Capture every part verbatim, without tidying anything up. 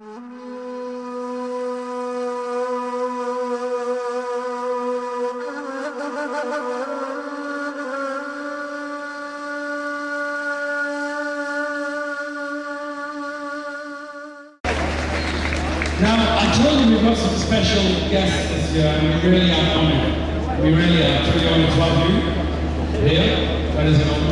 Now, I told you we've got some special guests this year, and we really are honored. We really are. Truly honored to have you here. Where is it on?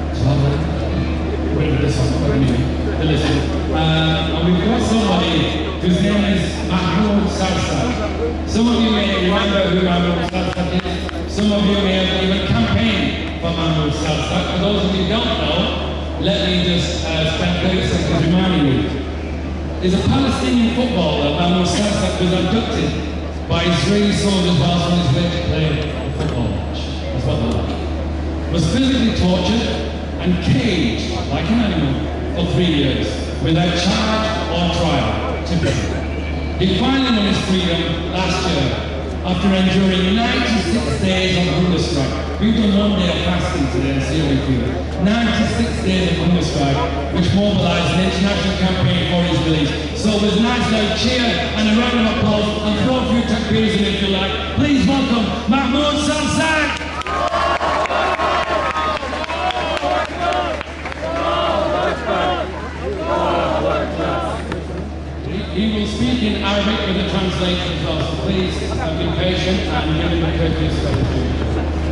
Wait for this one. What do you mean? Listen. Uh, and we've got somebody whose name is Mahmoud Salsat. Some of you may remember who Mahmoud Salsat is. Some of you may have even campaigned for Mahmoud Salsat. For those of you who don't know, let me just uh, spend thirty seconds reminding you. There's a Palestinian footballer, Mahmoud Salsat, was abducted by Israeli soldiers whilst on his way to play a football match. That's what they're like. Was physically tortured and caged like an animal for three years without charge or trial, typically. He finally won his freedom last year after enduring ninety-six days of hunger strike. We've done one day of fasting today and see how we feel. ninety-six days of hunger strike, which mobilised an international campaign for his release. So with a nice loud cheer and a round of applause, and throw a few takbirs in if you like. Please welcome Mahmoud Salsat! He will speak in Arabic with a translation as well, so please uh, be patient and give him a courteous opportunity.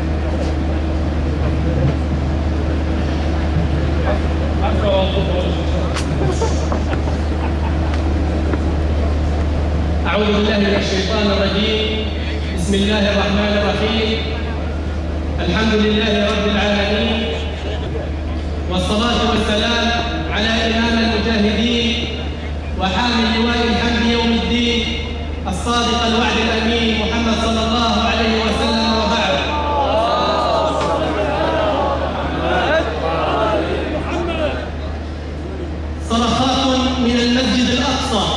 أعوذ بالله من الشيطان الرجيم. بسم الله الرحمن الرحيم. الحمد لله رب العالمين، والصلاة والسلام على إمام المجاهدين وحامل لواء الحمد يوم الدين، الصادق الوعد الأمين محمد صلى الله عليه وسلم. وبعد، صرخات من المسجد الأقصى.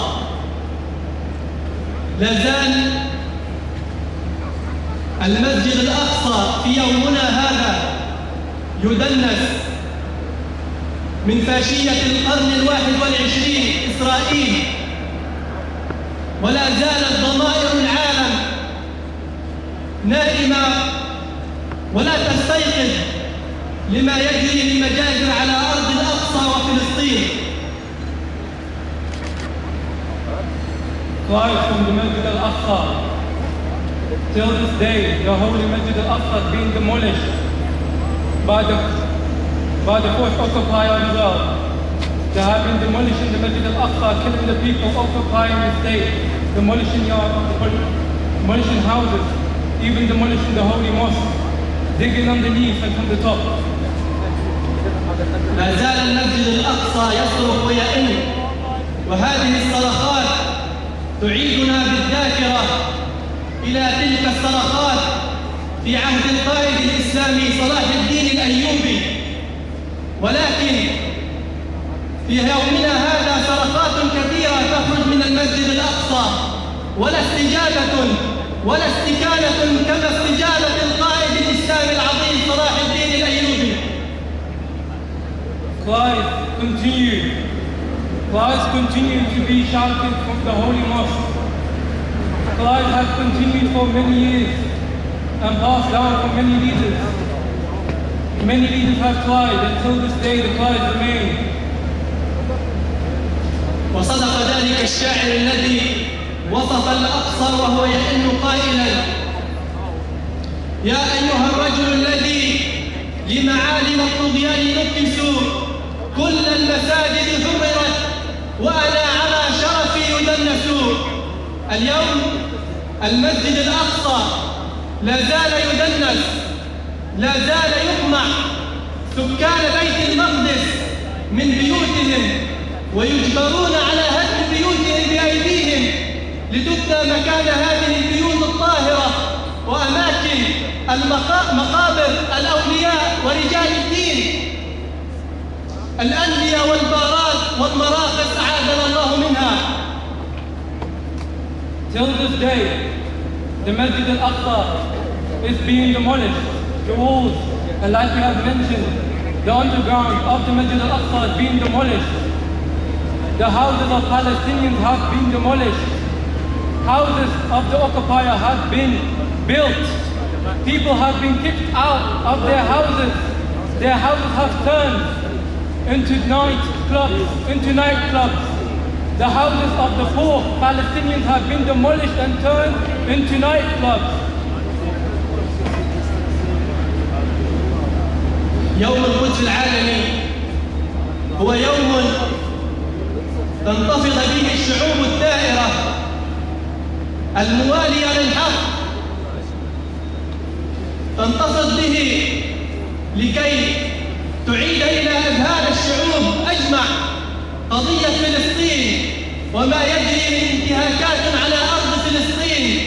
لا زال المسجد الأقصى في يومنا هذا يدنس من فاشية القرن الواحد والعشرين إسرائيل، ولا زالت ضمائر العالم نائمة ولا تستيقظ لما يجري من مجازر على أرض الأقصى وفلسطين. Cries from the Masjid al-Aqsa. Till this day, the holy Masjid al-Aqsa is being demolished by the by the force occupier as well. They have been demolishing the Masjid al-Aqsa, killing the people, occupying the state, demolishing yards, demolishing houses, even demolishing the holy mosque, digging underneath and from the top. ما زال المسجد الأقصى يصرخ ويئن، وهذه الصرخات تعيدنا بالذاكرة إلى تلك الصرخات في عهد القائد الإسلامي صلاح الدين الأيوبي. ولكن في يومنا هذا صرخات كثيرة تخرج من المسجد الأقصى، ولا استجابة ولا استكانة كما استجابة القائد الإسلامي العظيم صلاح الدين الأيوبي. Cries continue. Cries continue to be shouted from the holy mosque. Cries have continued for many years and passed down from many leaders. Many leaders have cried, until this day the cries remain. وصدق ذلك الشاعر الذي وصف الأقصى وهو يئن قائلا: يا أيها الرجل الذي لمعالم الطغيان نكس، كل المساجد حررت وأنا على شرفي يدنس. اليوم المسجد الأقصى لا زال يدنس، لا زال يقمع سكان بيت المقدس من بيوتهم، ويجبرون على هدم بيوتهم بأيديهم لتبنى مكان هذه البيوت الطاهرة وأماكن مقابر الأولياء ورجال الدين، الأندية والبارات والمراقص أعاذنا الله منها. Till this day, the Masjid al-Aqsa is being demolished. The walls, and like we have mentioned, the underground of the Masjid al-Aqsa is being demolished. the houses of Palestinians have been demolished. Houses of the occupier have been built. People have been kicked out of their houses. Their houses have turned into nightclubs, into nightclubs. The houses of the poor Palestinians have been demolished and turned into nightclubs. يوم القدس العالمي هو يوم تنتفض به الشعوب الثائرة الموالية للحق، تنتفض به لكي تعيد إلى أذهان الشعوب أجمع قضية فلسطين وما يجري من انتهاكات على أرض فلسطين.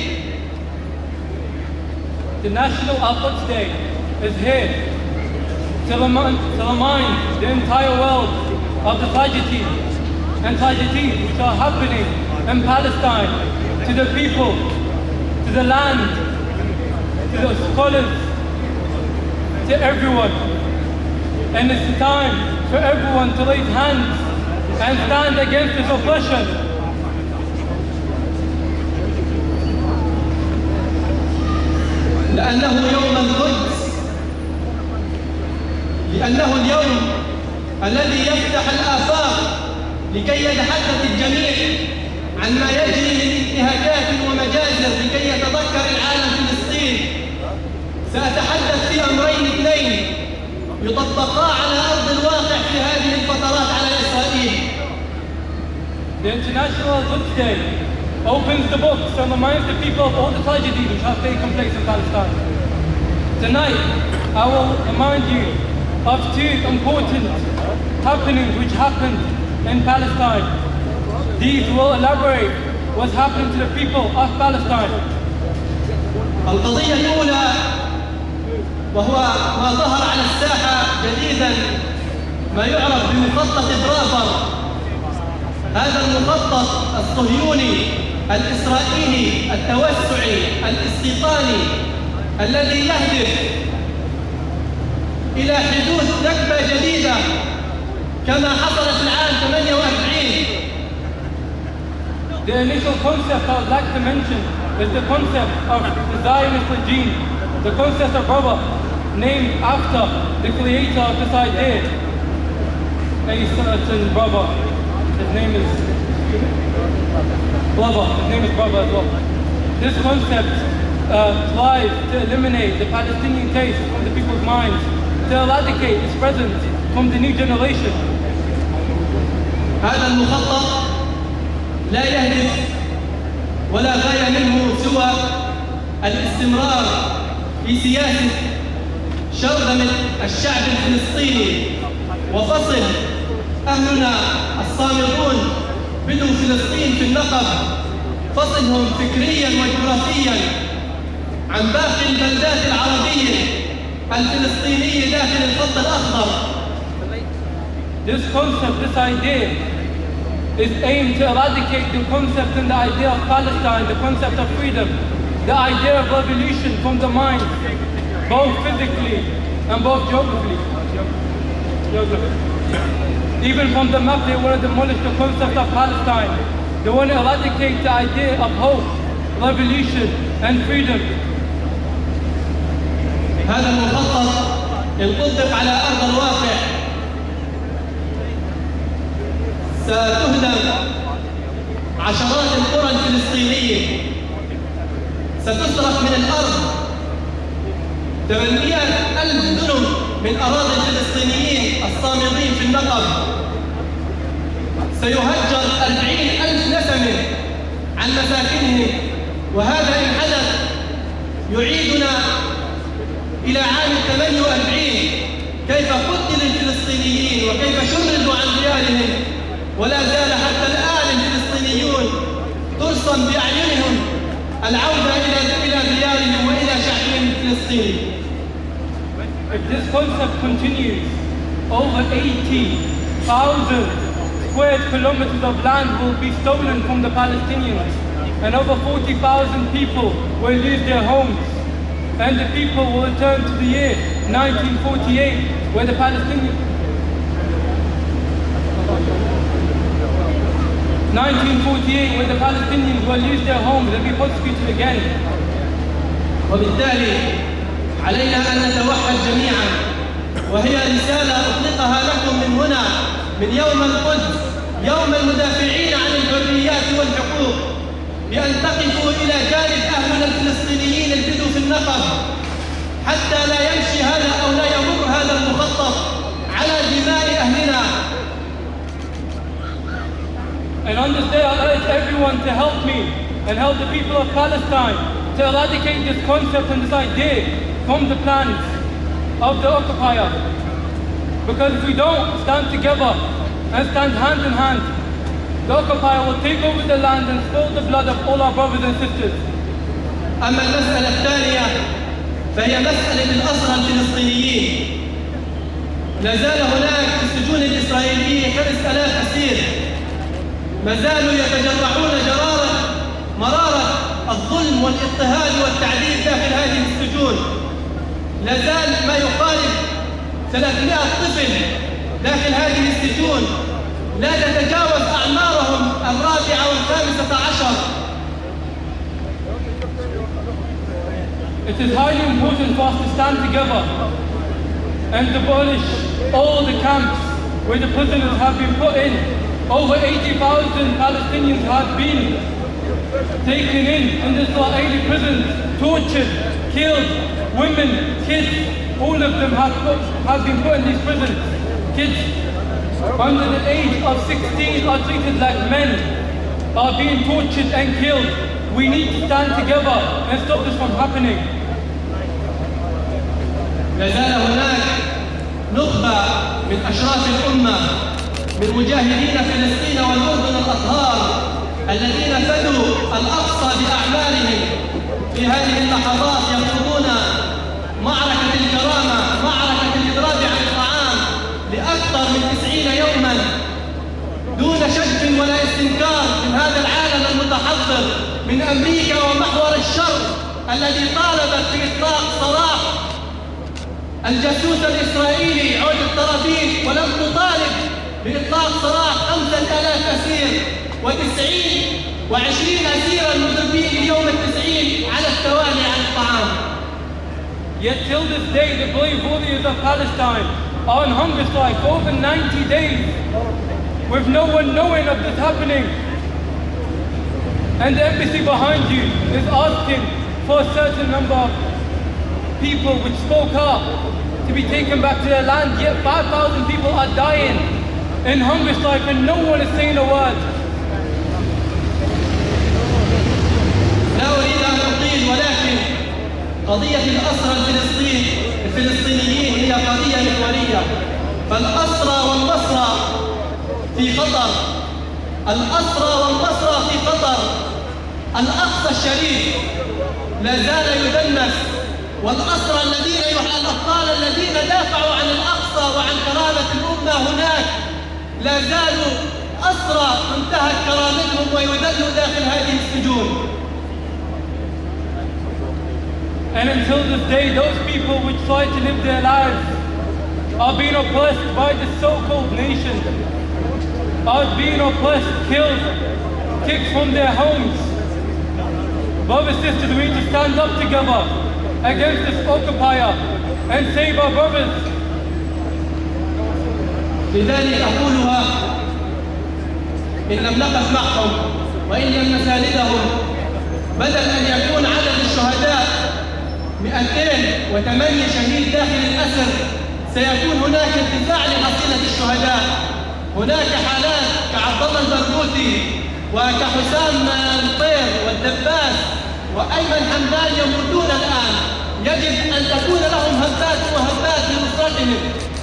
The National Al-Quds Day is here to remind, to remind the entire world of the tragedies and tragedies which are happening in Palestine, to the people, to the land, to the scholars, to everyone. And it's time for everyone to raise hands and stand against this oppression. لأنه يوم القدس، لأنه اليوم الذي يفتح الآفاق لكي يتحدث الجميع عن ما يجري من انتهاكات ومجازر لكي يتذكر العالم فلسطين. سأتحدث في أمرين اثنين يطبقا على أرض الواقع في هذه الفترات على إسرائيل. The International Al-Quds Day opens the books and reminds the people of all the tragedies which have taken place in Palestine. Tonight, I will remind you of two important happenings which happened in Palestine. These will elaborate what's happening to the people of Palestine. القضية الأولى وهو ما ظهر على الساحة جديداً ما يعرف بمخطط برافر. هذا المخطط الصهيوني الإسرائيلي التوسعي الاستيطاني الذي يهدف إلى حدوث نكبة جديدة كما حصل في العام ثمانية وأربعين. The initial concept I would like to mention is the concept of the Zionist regime, the concept of brother, named after the creator of this idea, a certain brother. His name is Brother. His name is Brother as well. This concept uh, tries to eliminate the Palestinian case from the people's minds, to eradicate its presence from the new generation. هذا المخطط لا يهدف ولا غاية منه سوى الاستمرار في سياسة شرذمة الشعب الفلسطيني وفصل أهلنا الصامدون بدو فلسطين في النقب، فصلهم فكرياً وجغرافياً عن باقي البلدات العربية الفلسطينية داخل الخط الأخضر. This concept, this idea, is aimed to eradicate the concept and the idea of Palestine, the concept of freedom, the idea of revolution from the mind, both physically and both geographically. Even from the map, they want to demolish the concept of Palestine. They want to eradicate the idea of hope, revolution, and freedom. هذا المخطط إن طبق على أرض الواقع ستهدم عشرات القرى الفلسطينية، ستسرق من الأرض ثمانمئة ألف دنم من أراضي الفلسطينيين الصامدين في النقب، سيهجر أربعين ألف نسمة عن مساكنهم، وهذا إن حدث يعيدنا إلى عام ثمانية وأربعين كيف قتل الفلسطينيين وكيف شردوا عن ديارهم، ولا زال حتى الآن الفلسطينيون ترسم بأعينهم العودة إلى إلى ديارهم وإلى شعبهم الفلسطيني. If this concept continues, over eighty thousand square kilometers of land will be stolen from the Palestinians, and over forty thousand people will lose their homes, and the people will return to the year nineteen forty-eight, where the Palestinians nineteen forty-eight, when the Palestinians will lose their homes, they'll be persecuted again. وبالتالي علينا أن نتوحد جميعا، وهي رسالة أطلقها لكم من هنا، من يوم القدس، يوم المدافعين عن الحريات والحقوق، بأن تقفوا إلى جانب أهلنا الفلسطينيين البدو في النقب، حتى لا يمشي هذا أو لا يمر هذا المخطط على دماء أهلنا. And on this day, I urge everyone to help me and help the people of Palestine to eradicate this concept and this idea from the plans of the occupier. Because if we don't stand together and stand hand in hand, the occupier will take over the land and spill the blood of all our brothers and sisters. أما المسألة الثانية فهي مسألة الأسرى الفلسطينيين. لا زال هناك في السجون الإسرائيلية خمسة آلاف أسير ما زالوا يتجرعون جرارة مرارة الظلم والاضطهاد والتعذيب داخل هذه السجون. لا زال ما يقارب ثلاثمائة طفل داخل هذه السجون لا تتجاوز أعمارهم الرابعة والخامسة عشر. It is highly important for us to stand together and demolish all the camps where the prisoners have been put in. Over eighty thousand Palestinians have been taken in in the Israeli prisons, tortured, killed, women, kids, all of them have, put, have been put in these prisons. Kids under the age of sixteen are treated like men, are being tortured and killed. We need to stand together and stop this from happening. لا زال هناك نخبة من أشراف الأمة من مجاهدين فلسطين والأردن الأطهار الذين فدوا الأقصى بأعمالهم في هذه اللحظات يخوضون معركة الكرامة، معركة الإضراب عن الطعام لأكثر من تسعين يوما دون شك ولا استنكار من هذا العالم المتحضر من أمريكا ومحور الشر الذي طالبت بإطلاق سراح الجاسوس الإسرائيلي عود الطرابيل، ولم تطالب بإطلاق سراح خمسة آلاف أسير وتسعين وعشرين أسيرا مضربين اليوم التسعين على التوالي عن الطعام. Yet till this day, the brave warriors of Palestine are on hunger strike for over ninety days, with no one knowing of this happening. And the embassy behind you is asking for a certain number of people which spoke up to be taken back to their land, yet five thousand people are dying in hunger strike and no one is saying a word. لا أريد أن أطيل، ولكن قضية الأسرى الفلسطين الفلسطينيين هي قضية محورية. فالأسرى والمسرى في خطر، الأسرى والمسرى في خطر. الأقصى الشريف لا زال يدنس، والأسرى الذين الأبطال الذين دافعوا عن الأقصى وعن كرامة الأمة هناك لا زالوا أسرى انتهت كرامتهم ويذلوا داخل هذه السجون. And until this day, those people which try to live their lives are being oppressed by the so-called nation, are being oppressed, killed, kicked from their homes. Brothers and sisters, we need to stand up together against this occupier and save our brothers. لذلك أقولها إن لم نقف معهم وإن لم نساندهم، بدل أن يكون عدد الشهداء مئتين وثمانية شهيد داخل الأسر، سيكون هناك ارتفاع لحصيلة الشهداء. هناك حالات كعبد الله البرغوثي وكحسام الطير والدباس وأيمن حمدان يموتون الآن، يجب أن تكون لهم هبات وهبات لنصرتهم.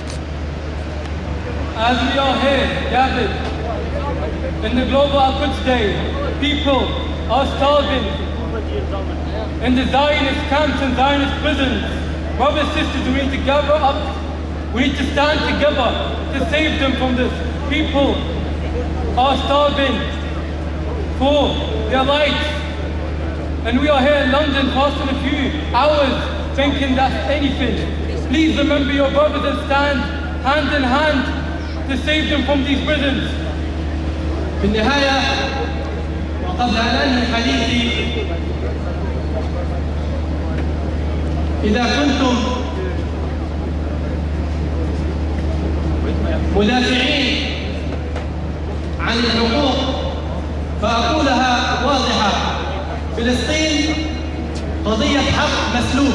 As we are here gathered in the global Al-Quds Day, people are starving in the Zionist camps and Zionist prisons. Brothers and sisters, we need to gather up, we need to stand together to save them from this. People are starving for their rights. And we are here in London passing a few hours thinking that's anything. Please remember your brothers and stand hand in hand to save them from these prisons. في النهاية وقبل أن أنهي حديثي، إذا كنتم مدافعين عن الحقوق فأقولها واضحة: فلسطين قضية حق مسلوب.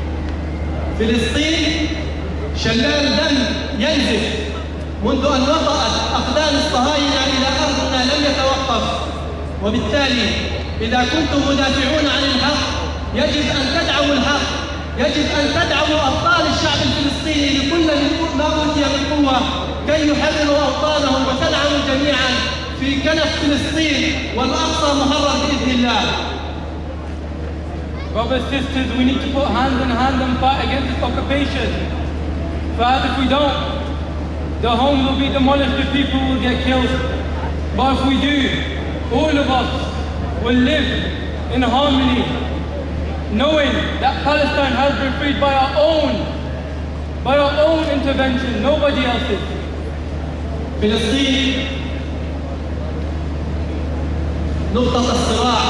فلسطين شلال دم ينزف منذ أن وطأت أقدام الصهاينة إلى أرضنا لم يتوقف. وبالتالي إذا كنتم مدافعون عن الحق يجب أن تدعموا الحق، يجب أن تدعموا أبطال الشعب الفلسطيني بكل ما أوتي من قوة كي يحرروا أوطانهم، وتدعموا جميعا في كنف فلسطين والأقصى محرر بإذن الله. Brothers, sisters, we need to put hand in hand and fight against this occupation. For if we don't, the homes will be demolished, the people will get killed. But if we do, all of us will live in harmony, knowing that Palestine has been freed by our own, by our own intervention, nobody else's. فلسطين نقطة الصراع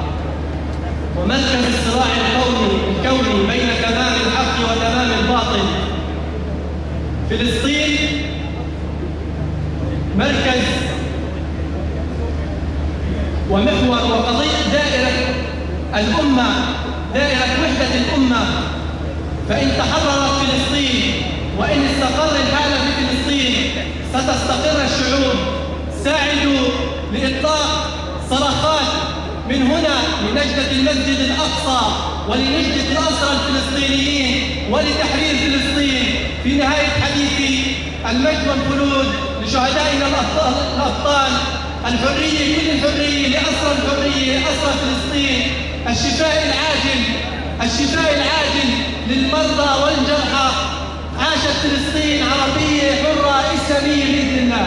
ومركز الصراع الكوني الكوني بين تمام الحق وتمام الباطل. فلسطين مركز ومحور وقضية دائرة الأمة، دائرة وحدة الأمة. فإن تحررت فلسطين وإن استقر الحال في فلسطين ستستقر الشعوب. ساعدوا لإطلاق صرخات من هنا لنجدة المسجد الأقصى ولنجدة الأسرى الفلسطينيين ولتحرير فلسطين. في نهاية حديثي المجد والخلود لشهدائنا الأبطال، الحرية كل الحرية لأسرى الحرية أسرى فلسطين، الشفاء العاجل الشفاء العاجل للمرضى والجرحى. عاشت فلسطين عربية حرة إسلامية بإذن الله.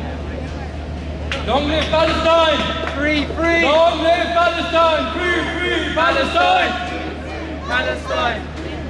Long live Palestine! Free, free! Long live Palestine! Free, free Palestine! Palestine!